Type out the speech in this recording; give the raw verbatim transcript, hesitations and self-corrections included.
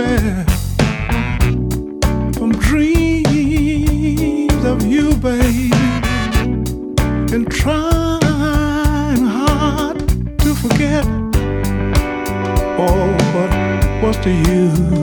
baby, from dreams of you, baby, and trying hard to forget. Oh, but what's the use?